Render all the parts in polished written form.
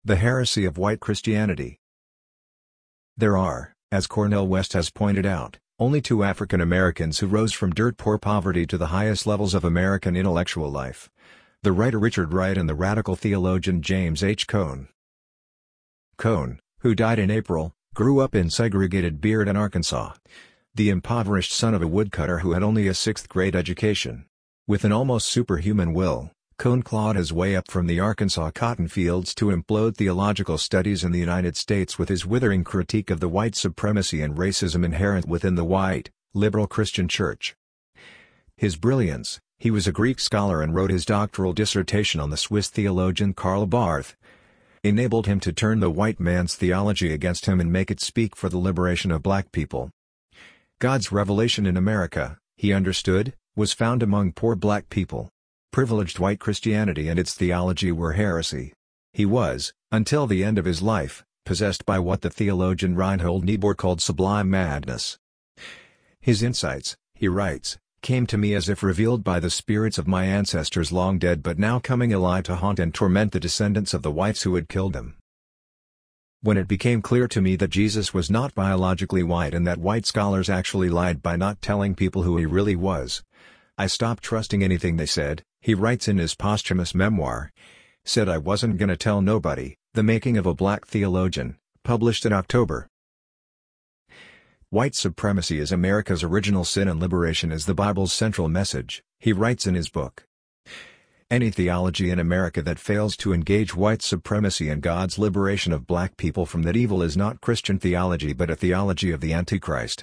The heresy of white Christianity. There are, as Cornel West has pointed out, only two African Americans who rose from dirt-poor poverty to the highest levels of American intellectual life: the writer Richard Wright and the radical theologian James H. Cone. Cone, who died in April, grew up in segregated Bearden, Arkansas, the impoverished son of a woodcutter who had only a sixth-grade education. With an almost superhuman will, Cone clawed his way up from the Arkansas cotton fields to implode theological studies in the United States with his withering critique of the white supremacy and racism inherent within the white, liberal Christian church. His brilliance, he was a Greek scholar and wrote his doctoral dissertation on the Swiss theologian Karl Barth, enabled him to turn the white man's theology against him and make it speak for the liberation of black people. God's revelation in America, he understood, was found among poor black people. Privileged white Christianity and its theology were heresy. He was, until the end of his life, possessed by what the theologian Reinhold Niebuhr called sublime madness. His insights, he writes, came to me as if revealed by the spirits of my ancestors long dead but now coming alive to haunt and torment the descendants of the whites who had killed them. When it became clear to me that Jesus was not biologically white and that white scholars actually lied by not telling people who he really was, I stopped trusting anything they said. He writes in his posthumous memoir, "Said I wasn't gonna tell nobody, The Making of a Black Theologian," published in October. White supremacy is America's original sin and liberation is the Bible's central message, he writes in his book. Any theology in America that fails to engage white supremacy and God's liberation of black people from that evil is not Christian theology but a theology of the Antichrist.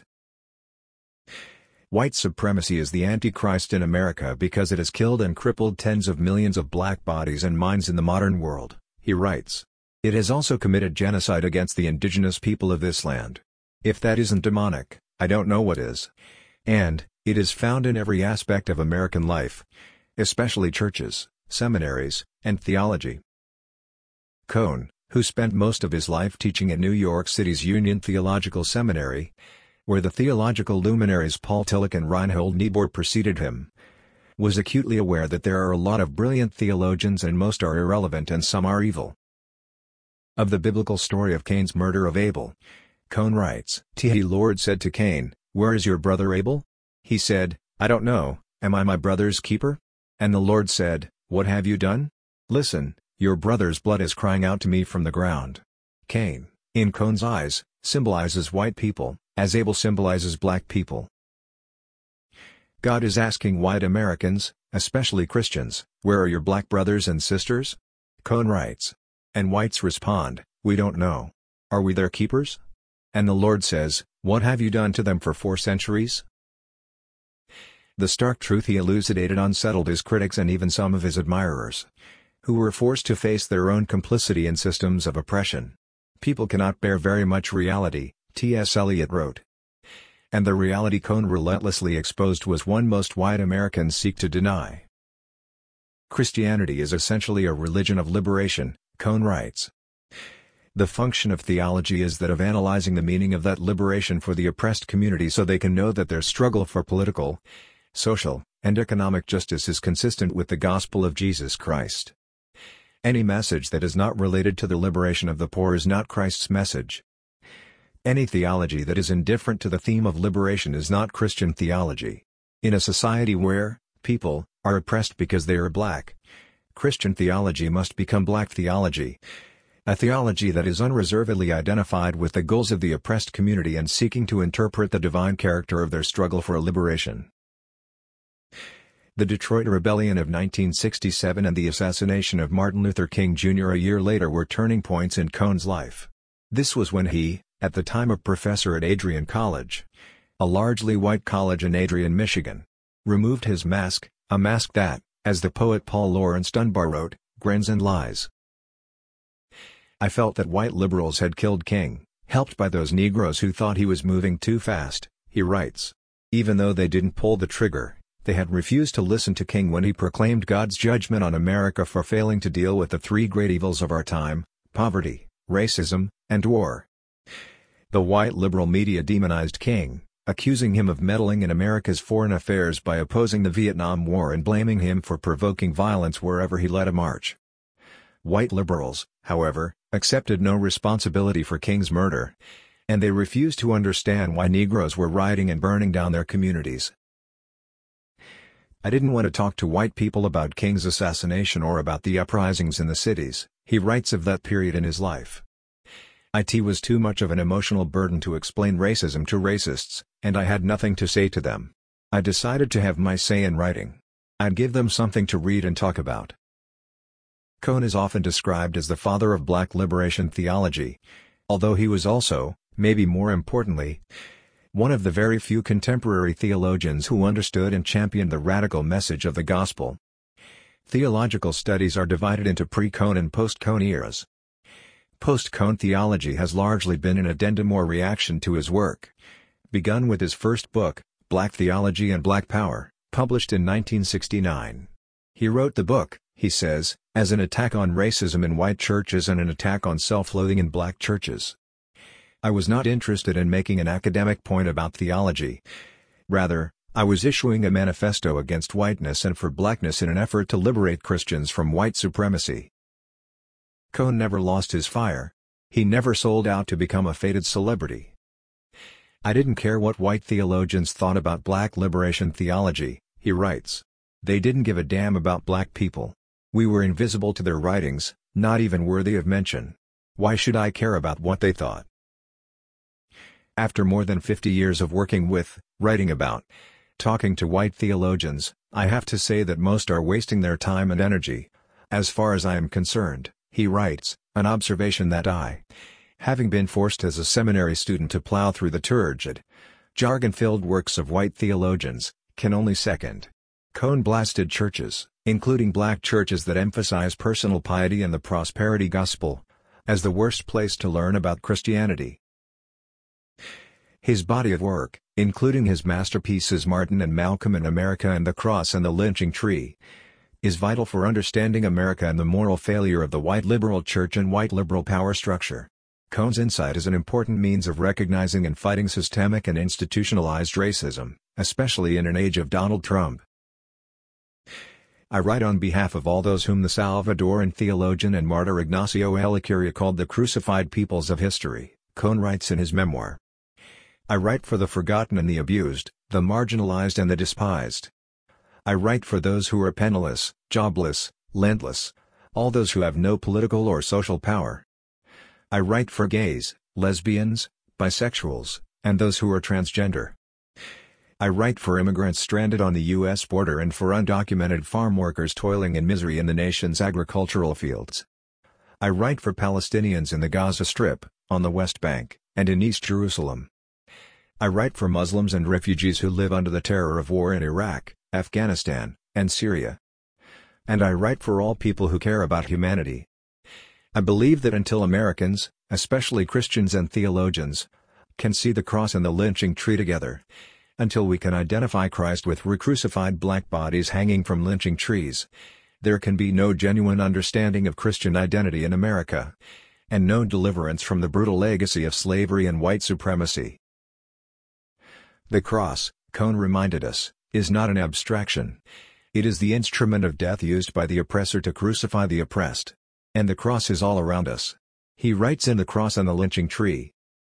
White supremacy is the Antichrist in America because it has killed and crippled tens of millions of black bodies and minds in the modern world, he writes. It has also committed genocide against the indigenous people of this land. If that isn't demonic, I don't know what is. And, it is found in every aspect of American life, especially churches, seminaries, and theology. Cone, who spent most of his life teaching at New York City's Union Theological Seminary, where the theological luminaries Paul Tillich and Reinhold Niebuhr preceded him, was acutely aware that there are a lot of brilliant theologians and most are irrelevant and some are evil. Of the biblical story of Cain's murder of Abel, Cone writes, "The Lord said to Cain, 'Where is your brother Abel?' He said, 'I don't know, am I my brother's keeper?' And the Lord said, 'What have you done? Listen, your brother's blood is crying out to me from the ground.'" Cain, in Cone's eyes, symbolizes white people, as Abel symbolizes black people. God is asking white Americans, especially Christians, "Where are your black brothers and sisters?" Cone writes. And whites respond, "We don't know. Are we their keepers?" And the Lord says, "What have you done to them for 4 centuries?" The stark truth he elucidated unsettled his critics and even some of his admirers, who were forced to face their own complicity in systems of oppression. People cannot bear very much reality, T.S. Eliot wrote. And the reality Cone relentlessly exposed was one most white Americans seek to deny. Christianity is essentially a religion of liberation, Cone writes. The function of theology is that of analyzing the meaning of that liberation for the oppressed community so they can know that their struggle for political, social, and economic justice is consistent with the gospel of Jesus Christ. Any message that is not related to the liberation of the poor is not Christ's message. Any theology that is indifferent to the theme of liberation is not Christian theology. In a society where people are oppressed because they are black, Christian theology must become black theology. A theology that is unreservedly identified with the goals of the oppressed community and seeking to interpret the divine character of their struggle for liberation. The Detroit Rebellion of 1967 and the assassination of Martin Luther King Jr. a year later were turning points in Cone's life. This was when he, at the time a professor at Adrian College, a largely white college in Adrian, Michigan, removed his mask, a mask that, as the poet Paul Laurence Dunbar wrote, grins and lies. I felt that white liberals had killed King, helped by those Negroes who thought he was moving too fast, he writes. Even though they didn't pull the trigger, they had refused to listen to King when he proclaimed God's judgment on America for failing to deal with the 3 great evils of our time: poverty, racism, and war. The white liberal media demonized King, accusing him of meddling in America's foreign affairs by opposing the Vietnam War and blaming him for provoking violence wherever he led a march. White liberals, however, accepted no responsibility for King's murder, and they refused to understand why Negroes were rioting and burning down their communities. "I didn't want to talk to white people about King's assassination or about the uprisings in the cities," he writes of that period in his life. "It was too much of an emotional burden to explain racism to racists, and I had nothing to say to them. I decided to have my say in writing. I'd give them something to read and talk about." Cone is often described as the father of black liberation theology, although he was also, maybe more importantly, one of the very few contemporary theologians who understood and championed the radical message of the gospel. Theological studies are divided into pre-Cone and post-Cone eras. Post-Cone theology has largely been an addendum or reaction to his work. Begun with his first book, Black Theology and Black Power, published in 1969. He wrote the book, he says, as an attack on racism in white churches and an attack on self-loathing in black churches. "I was not interested in making an academic point about theology. Rather, I was issuing a manifesto against whiteness and for blackness in an effort to liberate Christians from white supremacy." Cone never lost his fire. He never sold out to become a faded celebrity. "I didn't care what white theologians thought about black liberation theology," he writes. "They didn't give a damn about black people. We were invisible to their writings, not even worthy of mention. Why should I care about what they thought?" After more than 50 years of working with, writing about, talking to white theologians, I have to say that most are wasting their time and energy. As far as I am concerned, he writes, an observation that I, having been forced as a seminary student to plow through the turgid, jargon-filled works of white theologians, can only second. Cone blasted churches, including black churches that emphasize personal piety and the prosperity gospel, as the worst place to learn about Christianity. His body of work, including his masterpieces Martin and Malcolm and America and the Cross and the Lynching Tree, is vital for understanding America and the moral failure of the white liberal church and white liberal power structure. Cone's insight is an important means of recognizing and fighting systemic and institutionalized racism, especially in an age of Donald Trump. "I write on behalf of all those whom the Salvadoran theologian and martyr Ignacio Ellacuría called the crucified peoples of history," Cone writes in his memoir. "I write for the forgotten and the abused, the marginalized and the despised. I write for those who are penniless, jobless, landless, all those who have no political or social power. I write for gays, lesbians, bisexuals, and those who are transgender. I write for immigrants stranded on the U.S. border and for undocumented farm workers toiling in misery in the nation's agricultural fields. I write for Palestinians in the Gaza Strip, on the West Bank, and in East Jerusalem. I write for Muslims and refugees who live under the terror of war in Iraq, Afghanistan, and Syria. And I write for all people who care about humanity. I believe that until Americans, especially Christians and theologians, can see the cross and the lynching tree together, until we can identify Christ with recrucified black bodies hanging from lynching trees, there can be no genuine understanding of Christian identity in America, and no deliverance from the brutal legacy of slavery and white supremacy. The cross, Cone reminded us, is not an abstraction. It is the instrument of death used by the oppressor to crucify the oppressed. And the cross is all around us. He writes in The Cross and the Lynching Tree.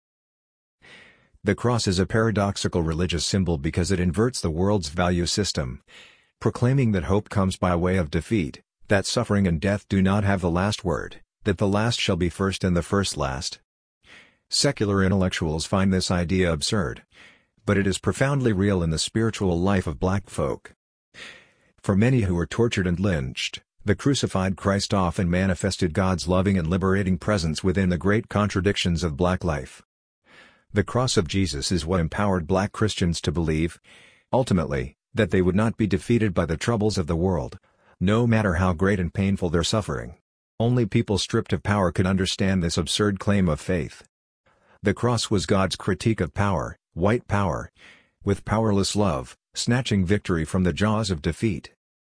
The cross is a paradoxical religious symbol because it inverts the world's value system, proclaiming that hope comes by way of defeat, that suffering and death do not have the last word, that the last shall be first and the first last. Secular intellectuals find this idea absurd, but it is profoundly real in the spiritual life of black folk. For many who were tortured and lynched, the crucified Christ often manifested God's loving and liberating presence within the great contradictions of black life. The cross of Jesus is what empowered black Christians to believe, ultimately, that they would not be defeated by the troubles of the world, no matter how great and painful their suffering. Only people stripped of power could understand this absurd claim of faith. The cross was God's critique of power, white power, with powerless love, snatching victory from the jaws of defeat.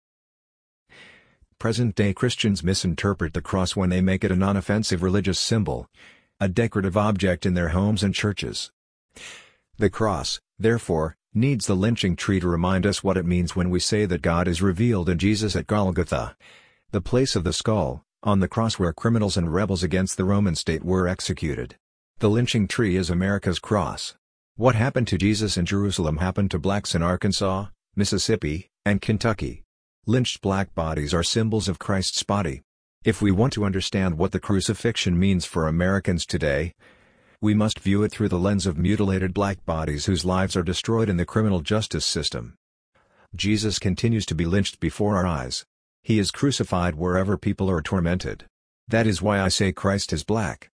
Present-day Christians misinterpret the cross when they make it a non-offensive religious symbol, a decorative object in their homes and churches. The cross, therefore, needs the lynching tree to remind us what it means when we say that God is revealed in Jesus at Golgotha, the place of the skull, on the cross where criminals and rebels against the Roman state were executed. The lynching tree is America's cross. What happened to Jesus in Jerusalem happened to blacks in Arkansas, Mississippi, and Kentucky. Lynched black bodies are symbols of Christ's body. If we want to understand what the crucifixion means for Americans today, we must view it through the lens of mutilated black bodies whose lives are destroyed in the criminal justice system. Jesus continues to be lynched before our eyes. He is crucified wherever people are tormented. That is why I say Christ is black.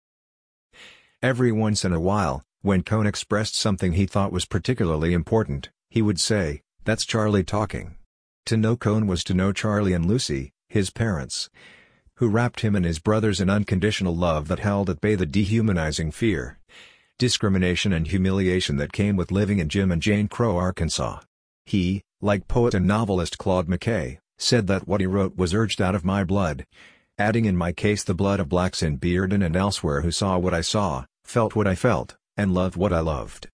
Every once in a while, when Cone expressed something he thought was particularly important, he would say, "That's Charlie talking." To know Cone was to know Charlie and Lucy, his parents, who wrapped him and his brothers in unconditional love that held at bay the dehumanizing fear, discrimination and humiliation that came with living in Jim and Jane Crow, Arkansas. He, like poet and novelist Claude McKay, said that what he wrote was urged out of my blood, adding in my case the blood of blacks in Bearden and elsewhere who saw what I saw, felt what I felt, and loved what I loved.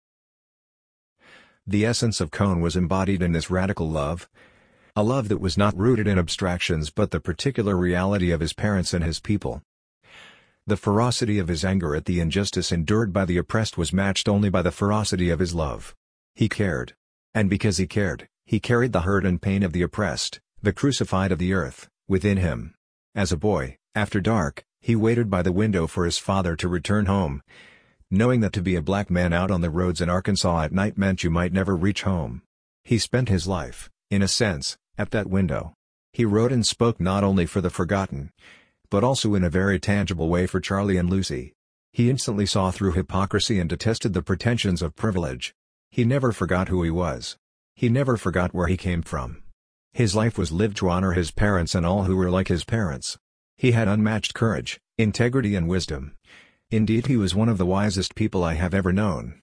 The essence of Cone was embodied in this radical love, a love that was not rooted in abstractions but the particular reality of his parents and his people. The ferocity of his anger at the injustice endured by the oppressed was matched only by the ferocity of his love. He cared. And because he cared, he carried the hurt and pain of the oppressed, the crucified of the earth, within him. As a boy, after dark, he waited by the window for his father to return home, knowing that to be a black man out on the roads in Arkansas at night meant you might never reach home. He spent his life, in a sense, at that window. He wrote and spoke not only for the forgotten, but also in a very tangible way for Charlie and Lucy. He instantly saw through hypocrisy and detested the pretensions of privilege. He never forgot who he was. He never forgot where he came from. His life was lived to honor his parents and all who were like his parents. He had unmatched courage, integrity and wisdom. Indeed, he was one of the wisest people I have ever known.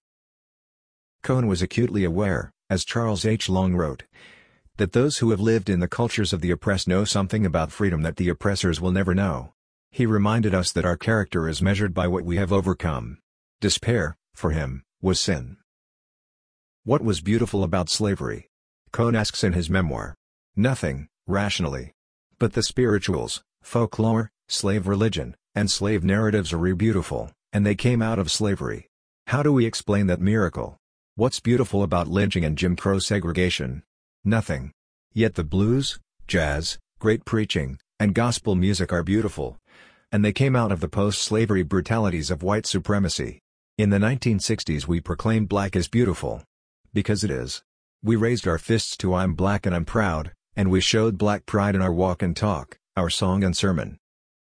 Cone was acutely aware, as Charles H. Long wrote, that those who have lived in the cultures of the oppressed know something about freedom that the oppressors will never know. He reminded us that our character is measured by what we have overcome. Despair, for him, was sin. What was beautiful about slavery? Cone asks in his memoir. Nothing, rationally. But the spirituals, folklore, slave religion, and slave narratives are beautiful, and they came out of slavery. How do we explain that miracle? What's beautiful about lynching and Jim Crow segregation? Nothing. Yet the blues, jazz, great preaching, and gospel music are beautiful. And they came out of the post-slavery brutalities of white supremacy. In the 1960s we proclaimed black is beautiful. Because it is. We raised our fists to I'm black and I'm proud, and we showed black pride in our walk and talk, our song and sermon.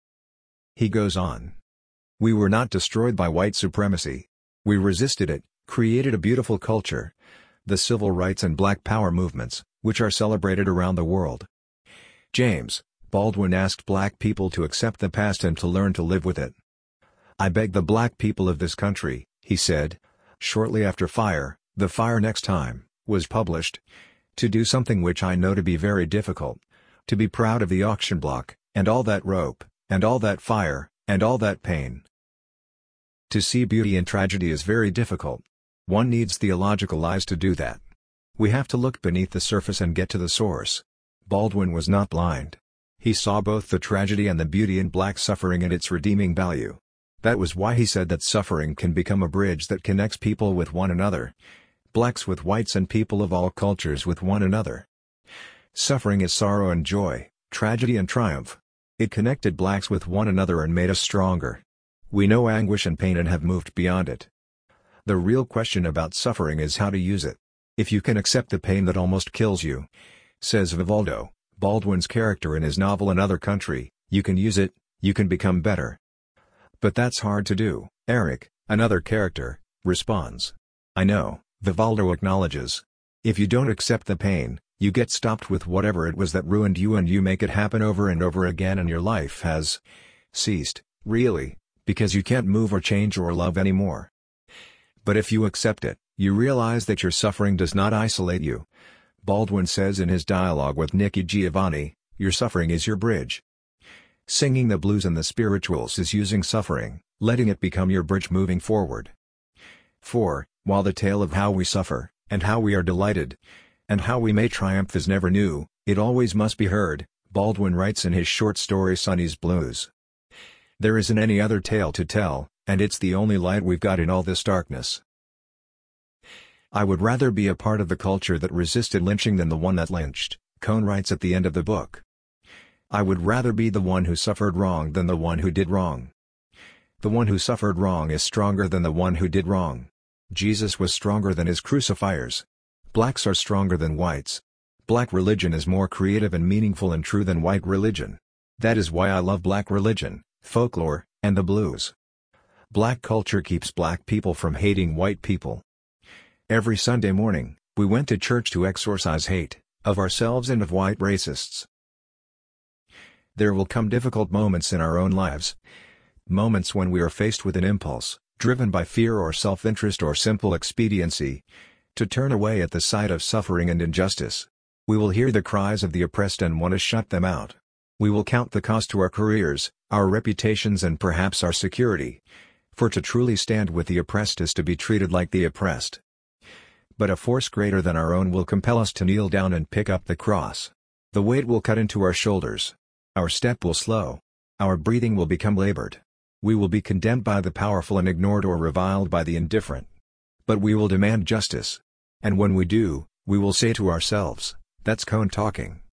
He goes on. We were not destroyed by white supremacy. We resisted it, created a beautiful culture. The civil rights and black power movements, which are celebrated around the world. James Baldwin asked black people to accept the past and to learn to live with it. I beg the black people of this country, he said, shortly after The Fire Next Time, was published, to do something which I know to be very difficult, to be proud of the auction block, and all that rope, and all that fire, and all that pain. To see beauty in tragedy is very difficult. One needs theological eyes to do that. We have to look beneath the surface and get to the source. Baldwin was not blind. He saw both the tragedy and the beauty in black suffering and its redeeming value. That was why he said that suffering can become a bridge that connects people with one another. Blacks with whites and people of all cultures with one another. Suffering is sorrow and joy, tragedy and triumph. It connected blacks with one another and made us stronger. We know anguish and pain and have moved beyond it. The real question about suffering is how to use it. If you can accept the pain that almost kills you, says Vivaldo, Baldwin's character in his novel Another Country, you can use it, you can become better. But that's hard to do, Eric, another character, responds. I know, Vivaldo acknowledges. If you don't accept the pain, you get stopped with whatever it was that ruined you and you make it happen over and over again and your life has ceased, really, because you can't move or change or love anymore. But if you accept it, you realize that your suffering does not isolate you. Baldwin says in his dialogue with Nikki Giovanni, your suffering is your bridge. Singing the blues and the spirituals is using suffering, letting it become your bridge moving forward. For, while the tale of how we suffer, and how we are delighted, and how we may triumph is never new, it always must be heard, Baldwin writes in his short story Sonny's Blues. There isn't any other tale to tell, and it's the only light we've got in all this darkness. I would rather be a part of the culture that resisted lynching than the one that lynched, Cone writes at the end of the book. I would rather be the one who suffered wrong than the one who did wrong. The one who suffered wrong is stronger than the one who did wrong. Jesus was stronger than his crucifiers. Blacks are stronger than whites. Black religion is more creative and meaningful and true than white religion. That is why I love black religion, folklore, and the blues. Black culture keeps black people from hating white people. Every Sunday morning, we went to church to exorcise hate, of ourselves and of white racists. There will come difficult moments in our own lives. Moments when we are faced with an impulse, driven by fear or self-interest or simple expediency, to turn away at the sight of suffering and injustice. We will hear the cries of the oppressed and want to shut them out. We will count the cost to our careers, our reputations and perhaps our security. For to truly stand with the oppressed is to be treated like the oppressed. But a force greater than our own will compel us to kneel down and pick up the cross. The weight will cut into our shoulders. Our step will slow. Our breathing will become labored. We will be condemned by the powerful and ignored or reviled by the indifferent. But we will demand justice. And when we do, we will say to ourselves, "That's Cone talking."